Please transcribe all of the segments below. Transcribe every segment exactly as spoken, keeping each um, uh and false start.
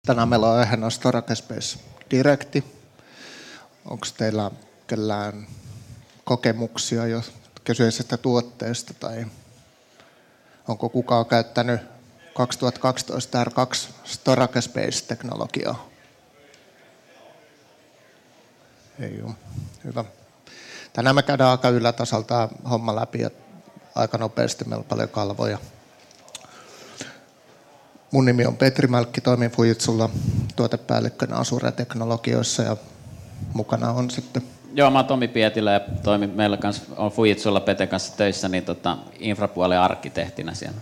Tänään meillä on aiheena Storage Space Directi. Onko teillä kellään kokemuksia jo kyseisestä tuotteesta tai onko kukaan käyttänyt kaksituhattakaksitoista R kaksi Storage Space-teknologiaa? Ei ole. Hyvä. Tänään me käydään aika ylätasalta homma läpi ja aika nopeasti. Meillä on paljon kalvoja. Mun nimi on Petri Mälkki, toimin Fujitsulla tuotepäällikkönä Azure-teknologioissa ja mukana on sitten... Joo, mä oon Tomi Pietilä ja toimin meillä kanssa, on Fujitsulla Peten kanssa töissä niin tota, infrapuolen arkkitehtinä siellä.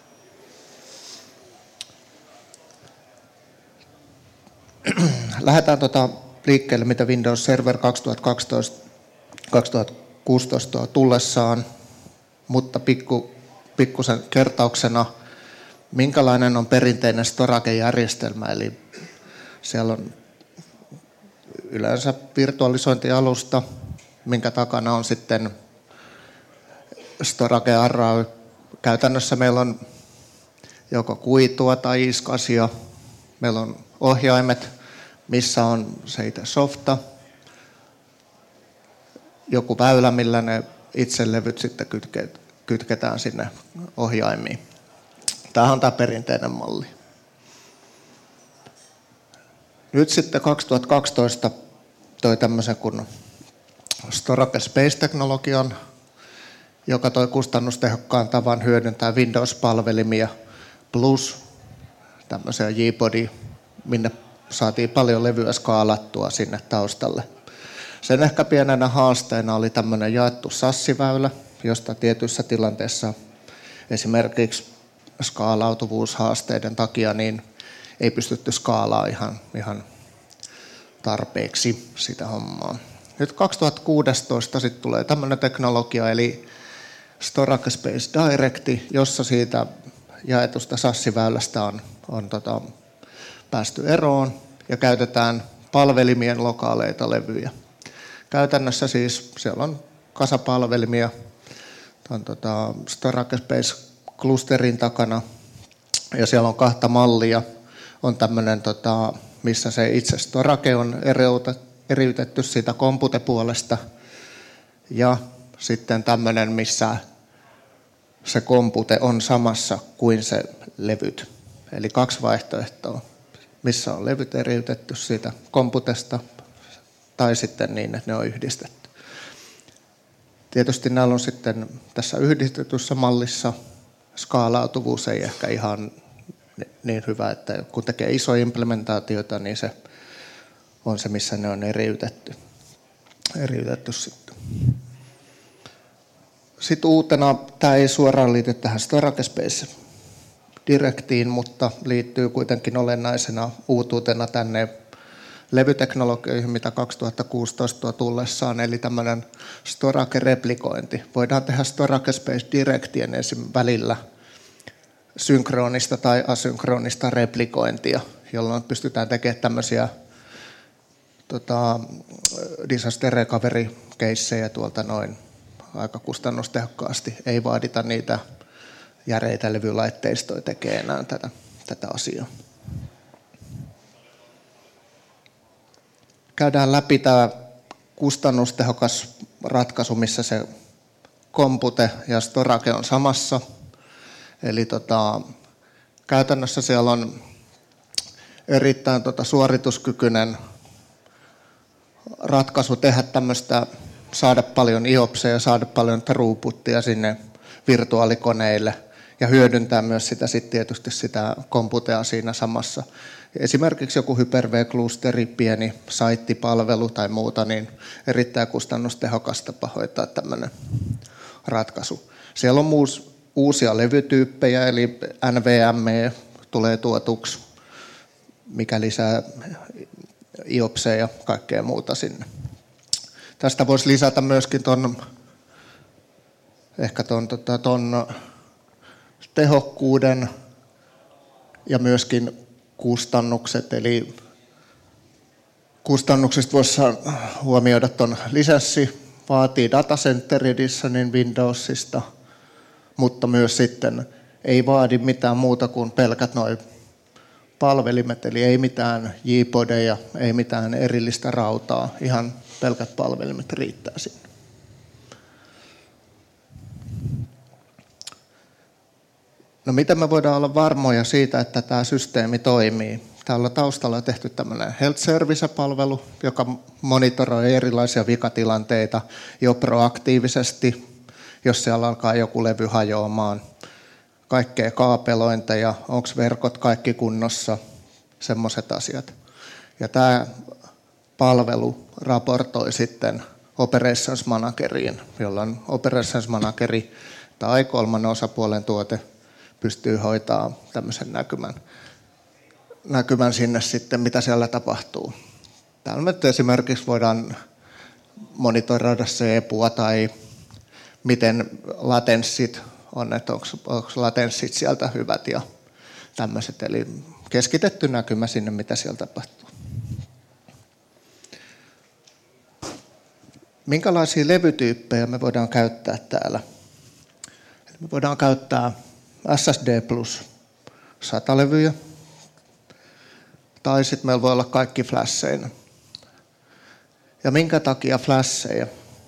Lähdetään tota liikkeelle, mitä Windows Server kaksituhattakaksitoista kaksituhattakuusitoista tuo tullessaan, mutta pikku, pikkusen kertauksena, minkälainen on perinteinen storage-järjestelmä, eli siellä on yleensä virtualisointialusta, minkä takana on sitten storage R A Y. Käytännössä meillä on joko kuitua tai iskasia, meillä on ohjaimet, missä on se itse softa, joku väylä, millä ne itse levyt sitten kytketään sinne ohjaimiin. Tämä on tämä perinteinen malli. Nyt sitten kaksituhattakaksitoista toi tämmöisen kuin Storage Space-teknologian, joka toi kustannustehokkaan tavan hyödyntää Windows-palvelimia plus tämmöisiä J-body, minne saatiin paljon levyä skaalattua sinne taustalle. Sen ehkä pienenä haasteena oli tämmöinen jaettu sassiväylä, josta tietyissä tilanteissa esimerkiksi skaalautuvuushaasteiden takia niin ei pystytty skaalaamaan ihan, ihan tarpeeksi sitä hommaa. Nyt kaksituhattakuusitoista sitten tulee tämmöinen teknologia, eli Storage Space Directi, jossa siitä jaetusta sassiväylästä on, on tota, päästy eroon ja käytetään palvelimien lokaaleita levyjä. Käytännössä siis siellä on kasapalvelimia on tota Storage Space klusterin takana ja siellä on kahta mallia. On tämmöinen, tota, missä se itse storage on eriytetty siitä compute-puolesta ja sitten tämmöinen, missä se compute on samassa kuin se levyt. Eli kaksi vaihtoehtoa, missä on levyt eriytetty siitä computesta tai sitten niin, että ne on yhdistetty. Tietysti näillä on sitten tässä yhdistetyssä mallissa skaalautuvuus ei ehkä ihan niin hyvä, että kun tekee isoja implementaatioita, niin se on se, missä ne on eriytetty. eriytetty sitten. Sitten uutena, tämä ei suoraan liity tähän Storage Space Directiin, mutta liittyy kuitenkin olennaisena uutuutena tänne levyteknologioihin, mitä kaksituhattakuusitoista tuo tullessaan, eli tämmöinen storage-replikointi. Voidaan tehdä Storage Space Directien esim. Välillä synkronista tai asynkronista replikointia, jolloin pystytään tekemään tämmöisiä tota, disaster recovery-keissejä tuolta noin aika kustannustehokkaasti. Ei vaadita niitä järeitä levylaitteistoja tekee enää tätä, tätä asiaa. Käydään läpi tämä kustannustehokas ratkaisu, missä se compute ja storage on samassa. Eli tota, käytännössä siellä on erittäin tota, suorituskykyinen ratkaisu tehdä tämmöistä, saada paljon I O P S ja saada paljon throughputia sinne virtuaalikoneille ja hyödyntää myös sitä sit tietysti sitä computea siinä samassa. Esimerkiksi joku Hyper-V-klusteri, pieni saittipalvelu tai muuta, niin erittäin kustannustehokas tapa hoitaa tämmöinen ratkaisu. Siellä on muus, uusia levytyyppejä, eli N V M E tulee tuotuksi, mikä lisää I O P S ja kaikkea muuta sinne. Tästä voisi lisätä myöskin ton, ehkä ton, ton, ton tehokkuuden ja myöskin kustannukset, eli kustannuksista voisi huomioida tuon lisenssi, vaatii datacenter editionin Windowsista, mutta myös sitten ei vaadi mitään muuta kuin pelkät noin palvelimet, eli ei mitään J-podeja, ei mitään erillistä rautaa, ihan pelkät palvelimet riittää sinne. No miten me voidaan olla varmoja siitä, että tämä systeemi toimii? Täällä taustalla on tehty tämmöinen Health Service-palvelu, joka monitoroi erilaisia vikatilanteita jo proaktiivisesti, jos siellä alkaa joku levy hajoamaan. Kaikkea kaapelointeja, onko verkot kaikki kunnossa, semmoiset asiat. Ja tämä palvelu raportoi sitten Operations Manageriin, jolloin Operations Manageri tai kolmannen osapuolen tuote pystyy hoitamaan tämmöisen näkymän, näkymän sinne sitten, mitä siellä tapahtuu. Täällä nyt esimerkiksi voidaan monitoroida se epua tai miten latenssit on, että onko, onko latenssit sieltä hyvät ja tämmöiset. Eli keskitetty näkymä sinne, mitä siellä tapahtuu. Minkälaisia levytyyppejä me voidaan käyttää täällä? Me voidaan käyttää S S D plus sata levyjä, tai sitten meillä voi olla kaikki flasheina. Ja minkä takia flasheja?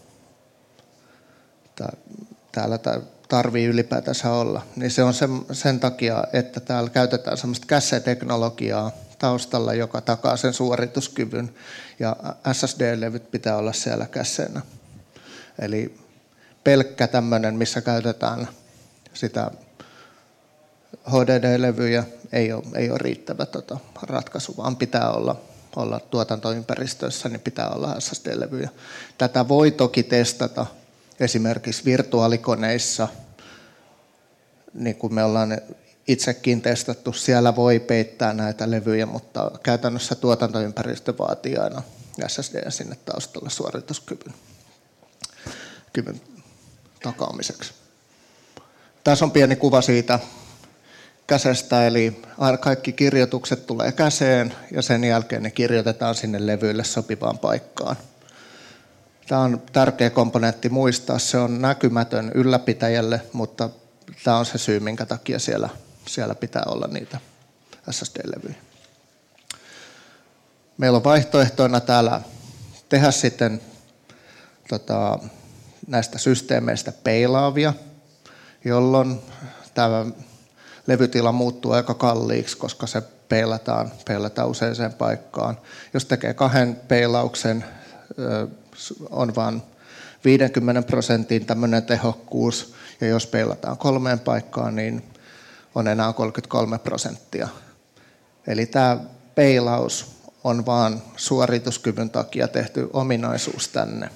Täällä tarvii ylipäätänsä olla. Niin se on sen, sen takia, että täällä käytetään semmoista cache-teknologiaa taustalla, joka takaa sen suorituskyvyn, ja S S D-levyt pitää olla siellä cachena. Eli pelkkä tämmöinen, missä käytetään sitä H D D-levyjä, ei ole, ei ole riittävä tota, ratkaisu, vaan pitää olla, olla tuotantoympäristössä, niin pitää olla S S D-levyjä. Tätä voi toki testata esimerkiksi virtuaalikoneissa, niin kuin me ollaan itsekin testattu, siellä voi peittää näitä levyjä, mutta käytännössä tuotantoympäristö vaatii aina S S D sinne taustalla suorituskyvyn kyvyn takaamiseksi. Tässä on pieni kuva siitä käsestä, eli kaikki kirjoitukset tulee käseen ja sen jälkeen ne kirjoitetaan sinne levyille sopivaan paikkaan. Tämä on tärkeä komponentti muistaa, se on näkymätön ylläpitäjälle, mutta tämä on se syy, minkä takia siellä, siellä pitää olla niitä S S D-levyjä. Meillä on vaihtoehtoina täällä tehdä sitten tota, näistä systeemeistä peilaavia, jolloin tämä levytila muuttuu aika kalliiksi, koska se peilataan, peilataan useaseen paikkaan. Jos tekee kahden peilauksen, on vain viidenkymmenen prosentin tämmöinen tehokkuus, ja jos peilataan kolmeen paikkaan, niin on enää kolmekymmentäkolme prosenttia. Eli tämä peilaus on vain suorituskyvyn takia tehty ominaisuus tänne.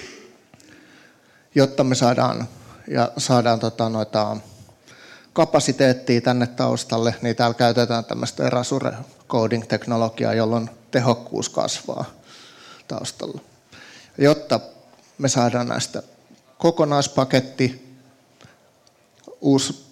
Jotta me saadaan, ja saadaan tota noita kapasiteettia tänne taustalle, niin täällä käytetään tämmöistä Erasure coding-teknologiaa, jolloin tehokkuus kasvaa taustalla. Jotta me saadaan näistä kokonaispaketti, uusi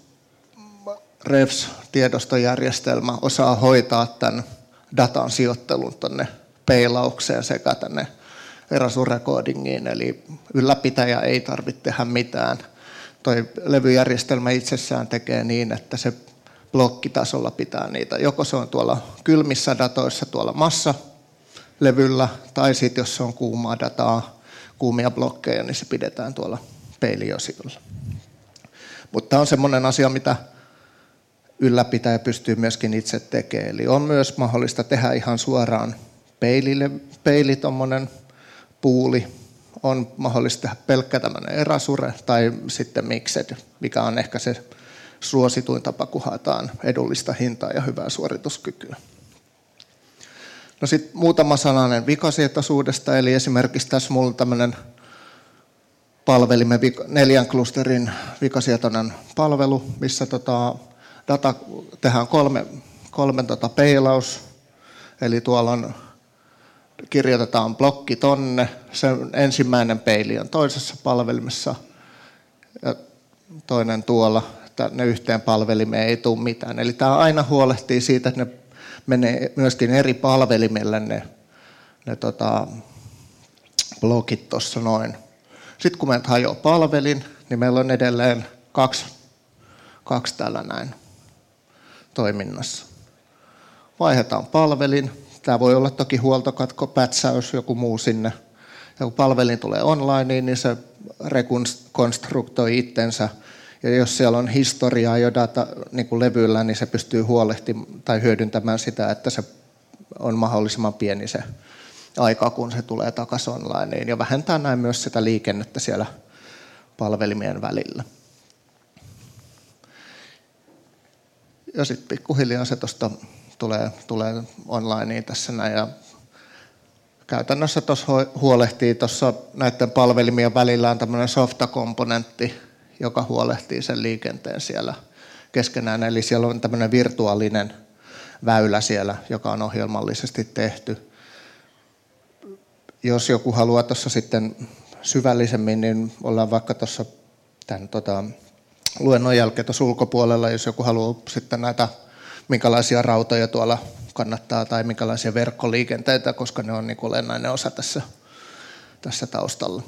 Revs-tiedostojärjestelmä osaa hoitaa tämän datan sijoittelun tuonne peilaukseen sekä tänne Erasure codingiin, eli ylläpitäjä ei tarvitse tehdä mitään. Toi levyjärjestelmä itsessään tekee niin, että se blokkitasolla pitää niitä. Joko se on tuolla kylmissä datoissa tuolla massalevyllä, tai sitten jos se on kuumaa dataa, kuumia blokkeja, niin se pidetään tuolla peiliosiolla. Mutta tämä on semmoinen asia, mitä ylläpitäjä pystyy myöskin itse tekemään. Eli on myös mahdollista tehdä ihan suoraan peilille, peili tommonen puuli. On mahdollista tehdä pelkkä tämmöinen Erasure tai sitten Mixed, mikä on ehkä se suosituin tapa, kun haetaan edullista hintaa ja hyvää suorituskykyä. No sitten muutama sananen vikasietoisuudesta, eli esimerkiksi tässä mulla on tämmöinen palvelimme neljän klusterin vikasietoinen palvelu, missä tota data tehdään kolme, kolme tota peilaus, eli tuolla on kirjoitetaan blokki tonne, sen ensimmäinen peili on toisessa palvelimessa ja toinen tuolla, että ne yhteen palvelimeen ei tule mitään. Eli tämä aina huolehtii siitä, että ne menee myöskin eri palvelimille ne, ne tota, blokit tuossa noin. Sitten kun meiltä hajoaa palvelin, niin meillä on edelleen kaksi, kaksi täällä näin toiminnassa. vaihdetaan palvelin. Tämä voi olla toki huoltokatko, pätsäys, joku muu sinne. Ja kun palvelin tulee online, niin se rekonstruktoi itsensä. Ja jos siellä on historiaa jo data niin kuin levyllä, niin se pystyy huolehtimaan tai hyödyntämään sitä, että se on mahdollisimman pieni se aika, kun se tulee takaisin online. Ja vähentää näin myös sitä liikennettä siellä palvelimien välillä. Ja sitten pikkuhiljaa se tuosta tulee, tulee onlineen tässä näin. Ja käytännössä tuossa huolehtii tuossa näiden palvelimien välillä on tämmöinen softakomponentti, joka huolehtii sen liikenteen siellä keskenään. Eli siellä on tämmöinen virtuaalinen väylä siellä, joka on ohjelmallisesti tehty. Jos joku haluaa tuossa sitten syvällisemmin, niin ollaan vaikka tuossa tämän tota, luennon jälkeen tuossa ulkopuolella, jos joku haluaa sitten näitä, minkälaisia rautoja tuolla kannattaa tai minkälaisia verkkoliikenteitä, koska ne on niin kuin olennainen osa tässä, tässä taustalla.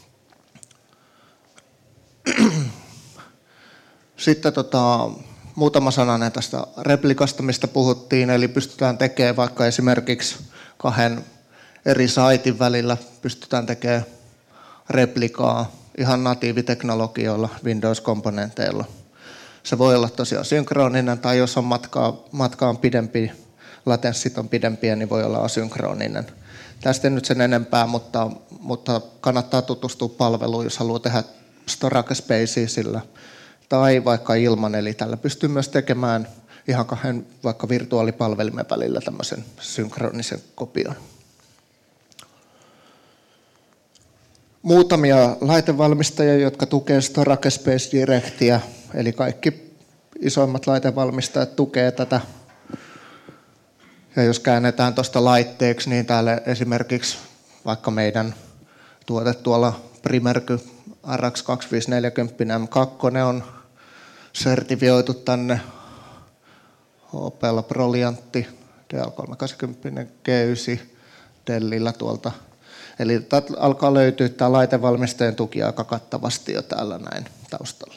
Sitten tota, muutama sananen tästä replikasta, mistä puhuttiin, eli pystytään tekemään vaikka esimerkiksi kahden eri saitin välillä, pystytään tekemään replikaa ihan natiiviteknologioilla, Windows-komponenteilla. Se voi olla tosiaan synkroninen, tai jos on matkaa, matka on pidempi, latenssit on pidempiä, niin voi olla asynkroninen. Tästä nyt sen enempää, mutta, mutta kannattaa tutustua palveluun, jos haluaa tehdä Storage Spacea sillä, tai vaikka ilman, eli tällä pystyy myös tekemään ihan kahden vaikka virtuaalipalvelimen välillä tämmöisen synkronisen kopion. Muutamia laitevalmistajia, jotka tukevat Storage Space Directia, eli kaikki isoimmat laitevalmistajat tukee tätä. Ja jos käännetään tuosta laitteeksi, niin täällä esimerkiksi vaikka meidän tuote tuolla Primerky R X kaksikymmentäviisi neljäkymmentä M kaksi on sertifioitu tänne H P:llä Proliantti, D L kolmesataakahdeksankymmentä G yhdeksän, Dellillä tuolta. Eli alkaa löytyä tämä laitevalmistajan tuki aika kattavasti jo täällä näin taustalla.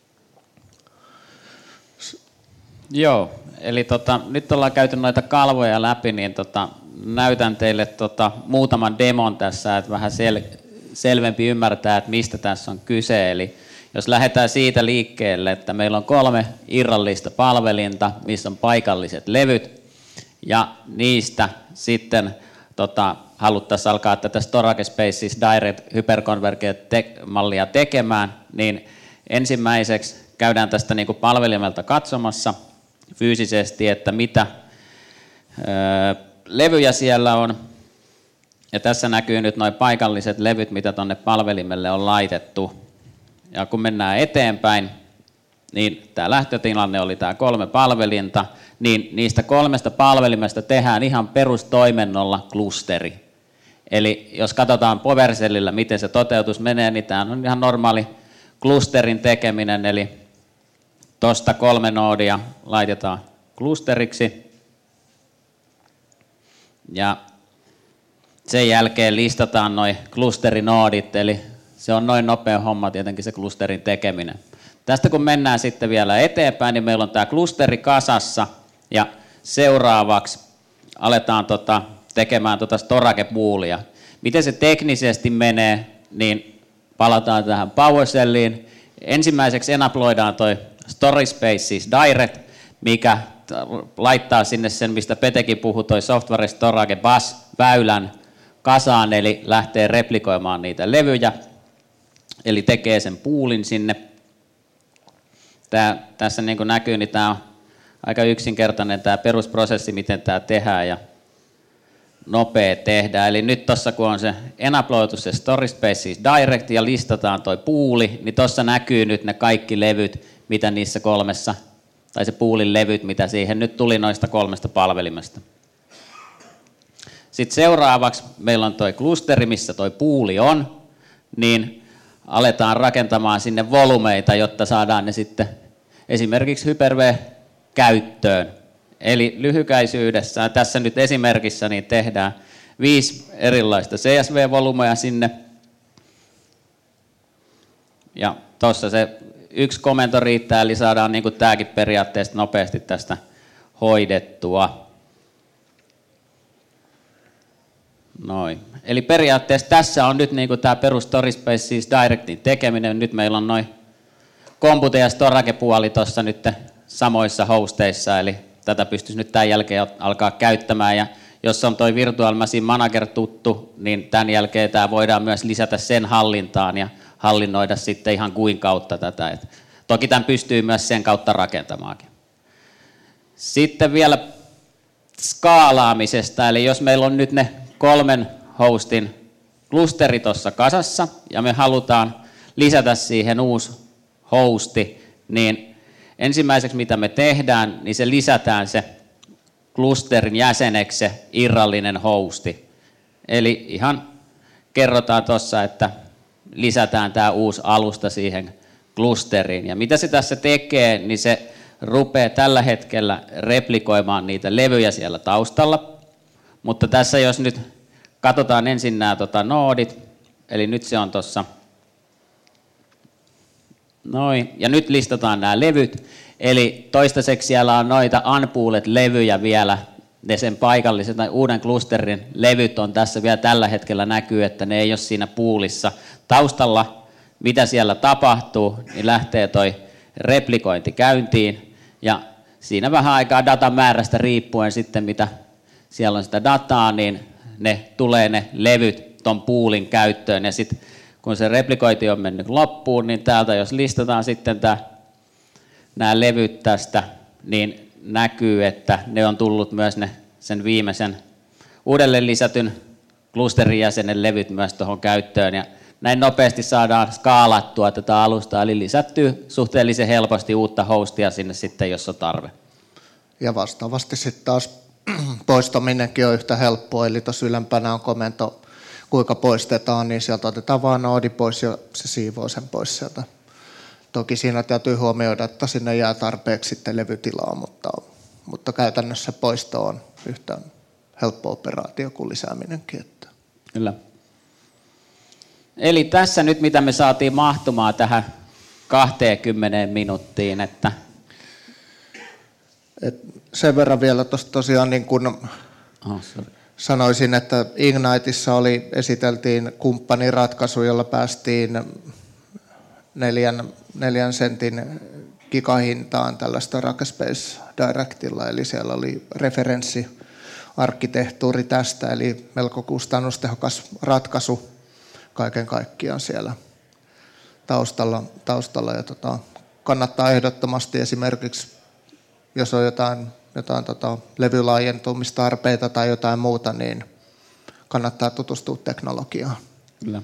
Joo, eli tota, nyt ollaan käyty noita kalvoja läpi, niin tota, näytän teille tota, muutaman demon tässä, että vähän sel- selvempi ymmärtää, että mistä tässä on kyse. Eli jos lähdetään siitä liikkeelle, että meillä on kolme irrallista palvelinta, missä on paikalliset levyt, ja niistä sitten tota, haluttaisiin alkaa tätä Storage Spaces Direct Hyperconverged-mallia tekemään, niin ensimmäiseksi käydään tästä niin kuin palvelimelta katsomassa fyysisesti, että mitä öö, levyjä siellä on. Ja tässä näkyy nyt nuo paikalliset levyt, mitä tuonne palvelimelle on laitettu. Ja kun mennään eteenpäin, niin tämä lähtötilanne oli tämä kolme palvelinta, niin niistä kolmesta palvelimesta tehdään ihan perustoimennolla klusteri. Eli jos katsotaan PowerShellillä, miten se toteutus menee, niin tämä on ihan normaali klusterin tekeminen, eli tuosta kolme noodia laitetaan klusteriksi. Ja sen jälkeen listataan noin klusterinoodit, eli se on noin nopea homma tietenkin se klusterin tekeminen. Tästä kun mennään sitten vielä eteenpäin, niin meillä on tämä klusteri kasassa, ja seuraavaksi aletaan tota, tekemään tota storage poolia. Miten se teknisesti menee, niin palataan tähän PowerShelliin. Ensimmäiseksi enabloidaan toi Storage Spaces Direct, mikä laittaa sinne sen, mistä Petekin puhui, toi Software Storage Bus-väylän kasaan, eli lähtee replikoimaan niitä levyjä, eli tekee sen poolin sinne. Tää, tässä niin kuin näkyy, niin tämä on aika yksinkertainen tämä perusprosessi, miten tämä tehdään ja nopea tehdään. Eli nyt tuossa kun on se enabloitu se Storage Spaces Direct ja listataan toi pooli, niin tuossa näkyy nyt ne kaikki levyt, mitä niissä kolmessa, tai se poolin levyt, mitä siihen nyt tuli noista kolmesta palvelimesta. Sitten seuraavaksi meillä on toi klusteri, missä toi pooli on, niin aletaan rakentamaan sinne volumeita, jotta saadaan ne sitten esimerkiksi Hyper-V-käyttöön. Eli lyhykäisyydessä, tässä nyt esimerkissä, niin tehdään viisi erilaista C S V-volumea sinne. Ja tuossa se yksi komento riittää, eli saadaan niin kuin tämäkin periaatteessa nopeasti tästä hoidettua. Noin. Eli periaatteessa tässä on nyt niin tämä perus StorySpace siis Directin tekeminen. Nyt meillä on noin Compute ja Storage-puoli tuossa nyt samoissa hosteissa, eli tätä pystyisi nyt tämän jälkeen alkaa käyttämään. Ja jos on toi Virtual Machine Manager tuttu, niin tämän jälkeen tämä voidaan myös lisätä sen hallintaan ja hallinnoida sitten ihan kuin kautta tätä. Et toki tämän pystyy myös sen kautta rakentamaankin. Sitten vielä skaalaamisesta, eli jos meillä on nyt ne kolmen hostin klusteri tuossa kasassa ja me halutaan lisätä siihen uusi hosti, niin ensimmäiseksi mitä me tehdään, niin se lisätään se klusterin jäseneksi se irrallinen hosti. Eli ihan kerrotaan tuossa, että lisätään tämä uusi alusta siihen klusteriin. Ja mitä se tässä tekee, niin se rupeaa tällä hetkellä replikoimaan niitä levyjä siellä taustalla. Mutta tässä jos nyt katsotaan ensin nämä tota, noodit, eli nyt se on tuossa noin, ja nyt listataan nämä levyt. Eli toistaiseksi siellä on noita unpooled-levyjä vielä, ne sen paikalliset tai uuden klusterin levyt on tässä vielä tällä hetkellä näkyy, että ne ei ole siinä poolissa. Taustalla, mitä siellä tapahtuu, niin lähtee toi replikointi käyntiin, ja siinä vähän aikaa datan määrästä riippuen sitten, mitä siellä on sitä dataa, niin ne tulee ne levyt ton poolin käyttöön, ja sitten kun se replikointi on mennyt loppuun, niin täältä jos listataan sitten tää, nämä levyt tästä, niin näkyy, että ne on tullut myös ne sen viimeisen uudelleen lisätyn klusterin jäsenen levyt myös tuohon käyttöön, ja näin nopeasti saadaan skaalattua tätä alustaa, eli lisättyy suhteellisen helposti uutta hostia sinne sitten, jos on tarve. Ja vastaavasti sitten taas poistaminenkin on yhtä helppoa, eli tuossa ylempänä on komento, kuinka poistetaan, niin sieltä otetaan vaan noodi pois ja se siivoo sen pois sieltä. Toki siinä täytyy huomioida, että sinne jää tarpeeksi sitten levytilaa, mutta, mutta käytännössä poisto on yhtä helppo operaatio kuin lisääminenkin. Että. Kyllä. Eli tässä nyt mitä me saatiin mahtumaan tähän kaksikymmentä minuuttiin. Että Et sen verran vielä tuosta tosiaan niin kuin oh, sanoisin, että Igniteissa oli, esiteltiin kumppaniratkaisu, jolla päästiin neljän, neljän sentin gigahintaan tällaista Rackspace Directilla, eli siellä oli referenssiarkkitehtuuri tästä, eli melko kustannustehokas ratkaisu kaiken kaikkiaan siellä taustalla. taustalla ja tota, kannattaa ehdottomasti esimerkiksi, jos on jotain, jotain tota, levylaajentumistarpeita tai jotain muuta, niin kannattaa tutustua teknologiaan. Kyllä.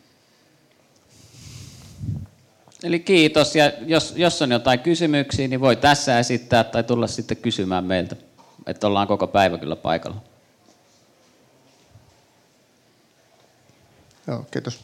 Eli kiitos, ja jos, jos on jotain kysymyksiä, niin voi tässä esittää tai tulla sitten kysymään meiltä, että ollaan koko päivä kyllä paikalla. Joo, kiitos.